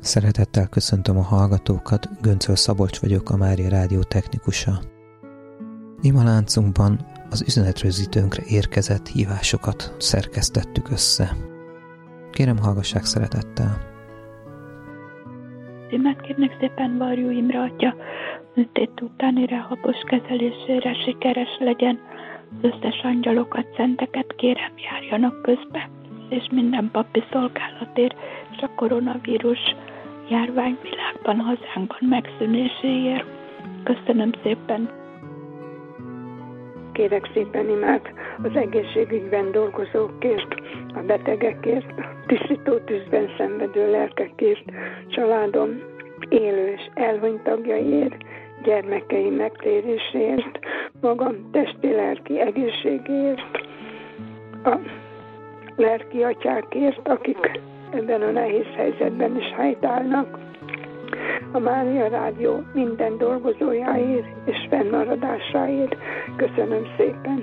Szeretettel köszöntöm a hallgatókat, Göncöl Szabolcs vagyok, a Mária Rádió technikusa. Imaláncunkban az üzenetrögzítőnkre érkezett hívásokat szerkesztettük össze. Kérem, hallgassák szeretettel. Címet kérnek szépen Varjú Imre atya, műtét utáni rehabos kezelésére sikeres legyen. Az összes angyalokat, szenteket kérem, járjanak közbe, és minden papi szolgálatért, és a koronavírus járvány világban, hazánkban megszűnéséért. Köszönöm szépen! Kérek szépen imát az egészségügyben dolgozókért, a betegekért, tisztító tűzben szenvedő lelkekért, családom élő és elhunyt tagjaiért, gyermekeim megtéréséért, magam testi-lelki egészségéért, a lelki atyákért, akik ebben a nehéz helyzetben is helytállnak, a Mária Rádió minden dolgozójáért és fennmaradásáért. Köszönöm szépen!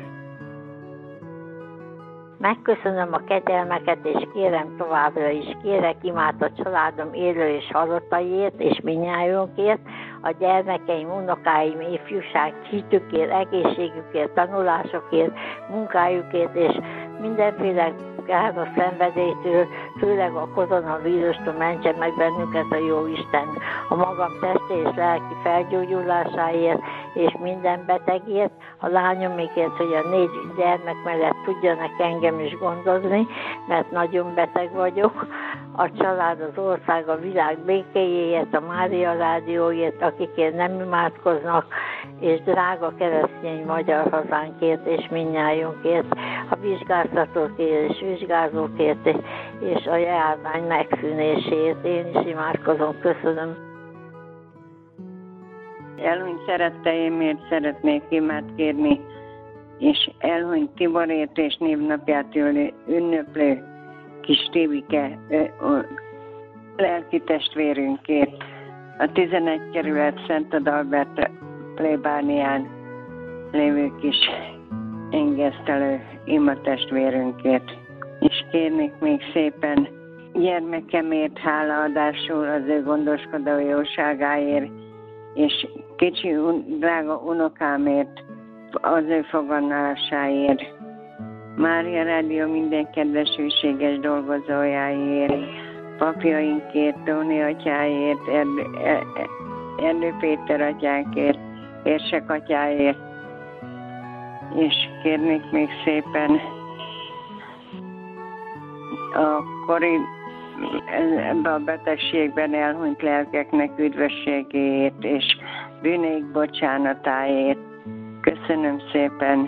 Megköszönöm a kegyelmeket, és kérem továbbra is, kérek imát a családom élő és halottaiért, és mindnyájunkért, a gyermekeim, unokáim, ifjúság, hitükért, egészségükért, tanulásokért, munkájukért, és mindenféle káros szenvedélytől, főleg a koronavírustól mentse meg bennünket a Jóisten, a magam testi és lelki felgyógyulásáért, és minden betegért, a lányomikért, hogy a 4 gyermek mellett tudjanak engem is gondozni, mert nagyon beteg vagyok, a család, az ország, a világ békéjéért, a Mária Rádióért, akikért nem imádkoznak, és drága keresztény magyar hazánkért, és mindnyájunkért, a vizsgáztatókért és vizsgázókért, és a járvány megszűnéséért. Én is imádkozom, köszönöm. Elhunyt szeretteimért szeretnék imát kérni, és elhunyt Tiborért és névnapját ünneplő kis Tibike lelki testvérünkért, a 11 kerület Szent Adalbert plébánián lévő kis engesztelő ima testvérünkért. És kérnék még szépen gyermekemért hálaadásul az ő gondoskodó jóságáért, és kicsi drága unokámért az ő fogadásáért. Mária Rádió minden kedves hűséges dolgozójáért, papjainkért, Tóni atyáért, Erdő Péter atyánkért, Érsek atyáért, és kérnék még szépen a ebben a betegségben elhunyt lelkeknek üdvösségéért és bűneik bocsánatáért. Köszönöm szépen!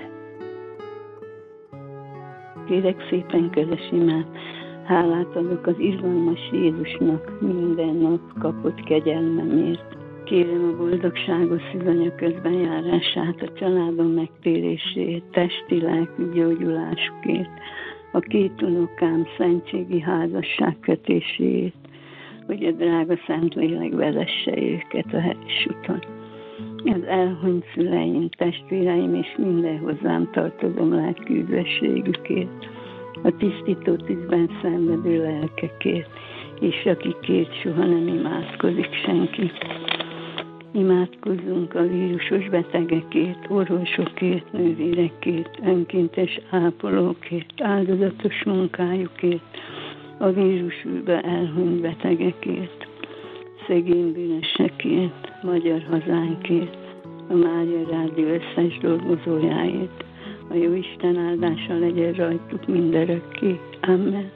Kérek szépen, kedves imát, hálát adok az izgalmas Jézusnak minden nap kapott kegyelmemért. Kérem a boldogságos szűzanya közbenjárását, a családom megtérését, testi-lelki gyógyulásukért, a 2 unokám szentségi házasság kötéséért, hogy a drága Szentlélek vezesse őket a helyes úton. Az elhunyt szüleim, testvéreim és minden hozzám tartozom lelki üdvösségükért, a tisztító tűzben szenvedő lelkekért, és akikért soha nem imádkozik senki. Imádkozzunk a vírusos betegekért, orvosokért, nővérekért, önkéntes ápolókért, áldozatos munkájukért, a vírusülbe elhunyt betegekért, szegény bűnösekért, magyar hazánkért, a Mária Rádió összes dolgozójáért. A Jóisten áldása legyen rajtuk mindörökké. Amen.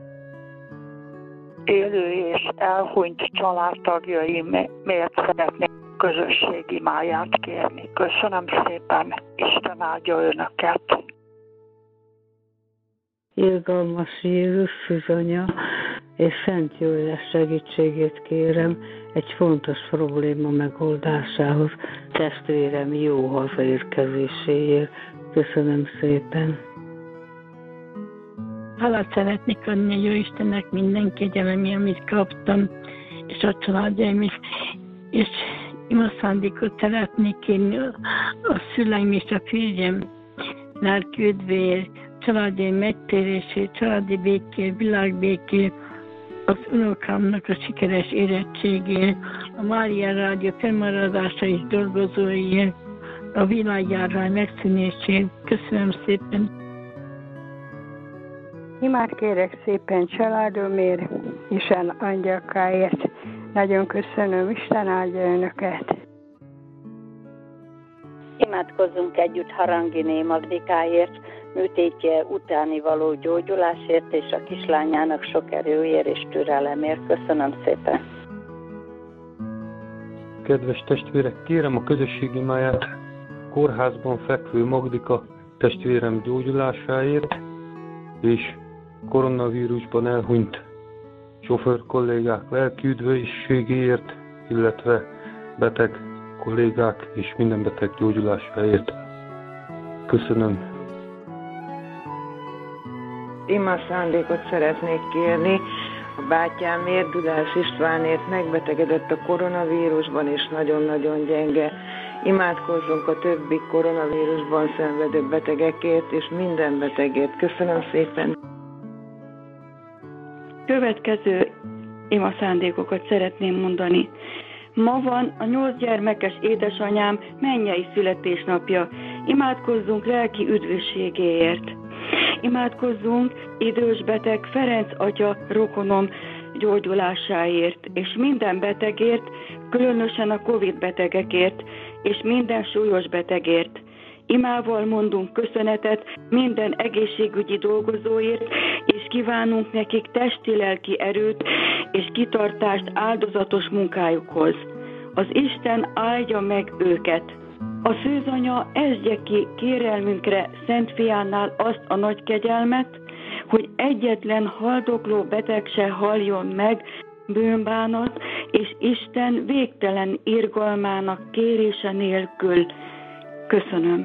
Élő és elhunyt családtagjaimért szeretnék közösség imáját kérni. Köszönöm szépen, Isten áldja önöket. Irgalmas Jézus Szűzanya és Szent József segítségét kérem egy fontos probléma megoldásához, testvérem jó hazaérkezéséért. Köszönöm szépen. Hálát szeretnék adni a Jóistennek minden kegyelemi, amit kaptam, és a családjaim is, és imaszándékot szeretnék kérni a szüleim és a férjem lelki üdvéért, családjaim megtérését, családi békét, világbékét, az unokámnak a sikeres érettségért, a Mária Rádió fennmaradása és dolgozóiért, a világjárvány megszűnésért. Köszönöm szépen! Imád kérek szépen családomért, Isten angyalkáért. Nagyon köszönöm, Isten áldja önöket. Imádkozzunk együtt Haranginé Magdikáért, műtétje utáni való gyógyulásért és a kislányának sok erőért és türelemért. Köszönöm szépen. Kedves testvérek, kérem a közösség imáját kórházban fekvő Magdika testvérem gyógyulásáért, és koronavírusban elhunyt sofőr kollégák lelki üdvösségéért, illetve beteg kollégák és minden beteg gyógyulásáért. Köszönöm. Ima szándékot szeretnék kérni a bátyámért, Dudás Istvánért, megbetegedett a koronavírusban és nagyon-nagyon gyenge. Imádkozzunk a többi koronavírusban szenvedő betegekért és minden betegért. Köszönöm szépen. Következő ima szándékokat szeretném mondani. Ma van a 8 gyermekes édesanyám mennyei születésnapja. Imádkozzunk lelki üdvösségéért. Imádkozzunk idős beteg Ferenc atya rokonom gyógyulásáért, és minden betegért, különösen a Covid betegekért, és minden súlyos betegért. Imával mondunk köszönetet minden egészségügyi dolgozóért, és kívánunk nekik testi-lelki erőt és kitartást áldozatos munkájukhoz. Az Isten áldja meg őket. A Szűzanya esdje ki kérelmünkre Szent Fiánál azt a nagy kegyelmet, hogy egyetlen haldokló beteg se haljon meg bűnbánat, és Isten végtelen irgalmának kérése nélkül. Köszönöm.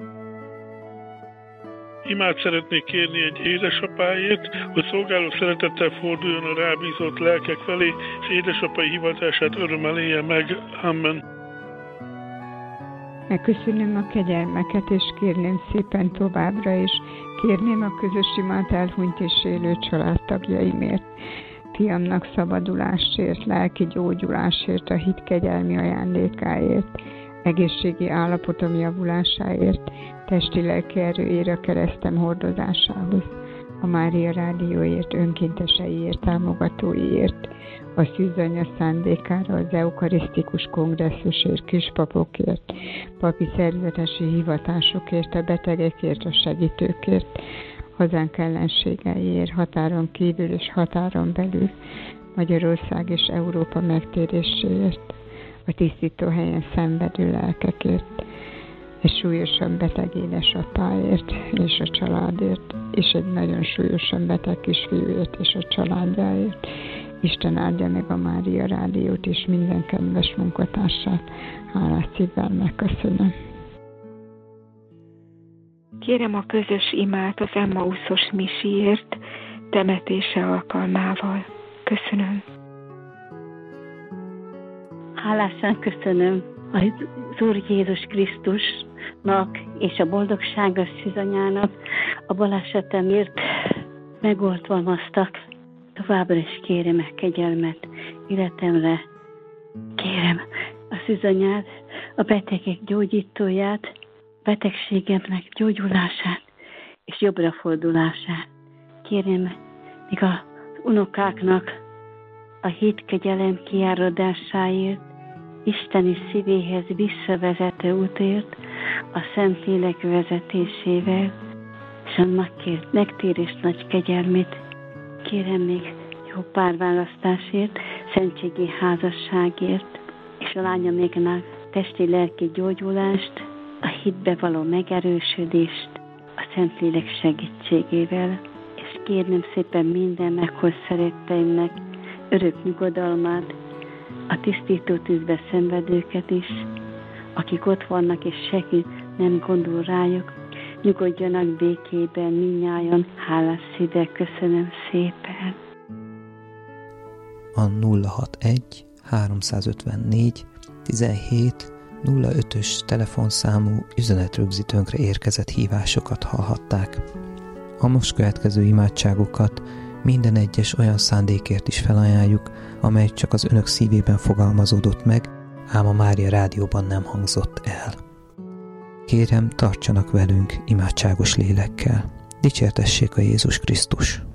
Imát szeretnék kérni egy édesapáért, hogy szolgáló szeretettel forduljon a rábízott lelkek felé, és édesapai hivatását örömmel élje meg. Amen. Megköszönöm a kegyelmeket, és kérném szépen továbbra is, kérném a közös imát elhunyt és élő családtagjaimért, fiamnak szabadulásért, lelki gyógyulásért, a hit kegyelmi ajándékáért, egészségi állapotom javulásáért, testi-lelki erőért a keresztem hordozásához, a Mária Rádióért, önkénteseiért, támogatóiért, a Szűzanya szándékára, az eukarisztikus kongresszusért, kispapokért, papi szerzetesi hivatásokért, a betegekért, a segítőkért, hazánk ellenségeiért, határon kívül és határon belül, Magyarország és Európa megtéréséért, a tisztító helyen szenvedő lelkekért, egy súlyosan beteg édesapáért és a családért, és egy nagyon súlyosan beteg kisfiúért és a családjáért. Isten áldja meg a Mária Rádiót és minden kedves munkatársát. Hálás szívvel megköszönöm. Kérem a közös imát az Emmauszos misiért temetése alkalmával. Köszönöm. Hálásan köszönöm az Úr Jézus Krisztusnak és a boldogságos Szűzanyának a balesetemért megoltalmaztak. Továbbra is kérem a kegyelmet életemre. Kérem a Szűzanyát, a betegek gyógyítóját, betegségemnek gyógyulását és jobbra fordulását. Kérem még az unokáknak a hit kegyelem kiáradásáért, Isteni szívéhez visszavezető útért, a Szentlélek vezetésével, és a megtérés nagy kegyelmét. Kérem még jó párválasztásért, szentségi házasságért, és a lányaméknak testi-lelki gyógyulást, a hitbe való megerősödést, a Szentlélek segítségével, és kérnem szépen minden meghoz szeretteimnek örök nyugodalmát, a tisztító tűzbe szenvedőket is, akik ott vannak és senki nem gondol rájuk, nyugodjanak békében mindnyájan, hálás szívvel köszönöm szépen. A 061 354 17 05-ös telefonszámú üzenetrögzítőnkre érkezett hívásokat hallhatták. A most következő imádságokat minden egyes olyan szándékért is felajánljuk, amely csak az önök szívében fogalmazódott meg, ám a Mária Rádióban nem hangzott el. Kérem, tartsanak velünk imádságos lélekkel. Dicsértessék a Jézus Krisztus!